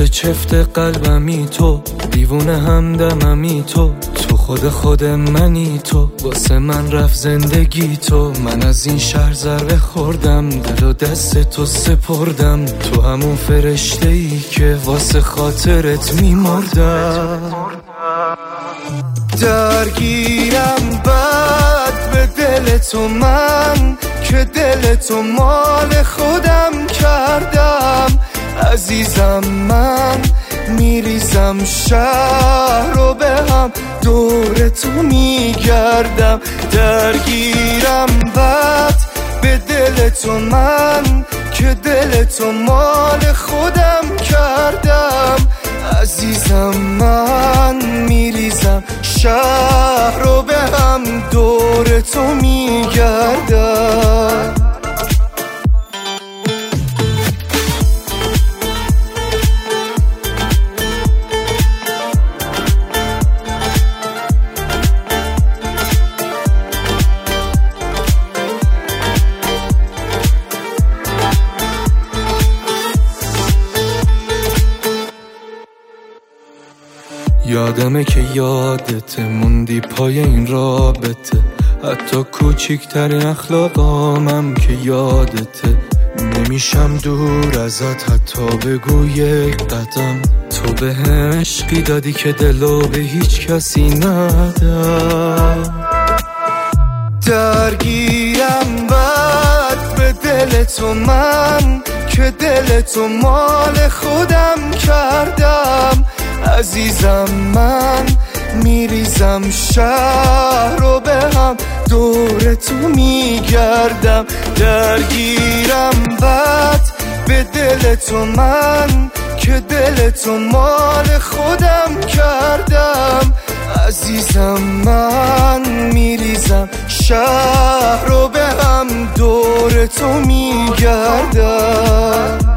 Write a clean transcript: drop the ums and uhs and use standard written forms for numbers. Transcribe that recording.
چفت چفت قلبمی تو، دیوونه همدممی تو خود منی تو، واسه من رفت زندگی تو. من از این شهر ضربه خوردم، دل و دست تو سپردم، تو همون فرشته ای که واسه خاطرت میمردم. درگیرم بد به دل تو من، که دل تو مال خودم کردم. عزیزم من میریزم شهر رو به هم، دور تو میگردم. درگیرم بد به دل تو من، که دل تو مال خودم کردم. عزیزم من میریزم شهر رو به هم، دور تو میگردم. یادمه که یادته موندی پای این رابطه، حتی کوچیکترین اخلاقامم که یادته. نمیشم دور ازت حتی بگو یک قدم، تو به عشقی دادی که دلو به هیچ کسی ندم. درگیرم بد به دل تو من، که دل تو مال خودم کردم. عزیزم من میریزم شهر رو به هم، دور تو میگردم. درگیرم بد به دل تو من، که دل تو مال خودم کردم. عزیزم من میریزم شهر رو به هم، دور تو میگردم.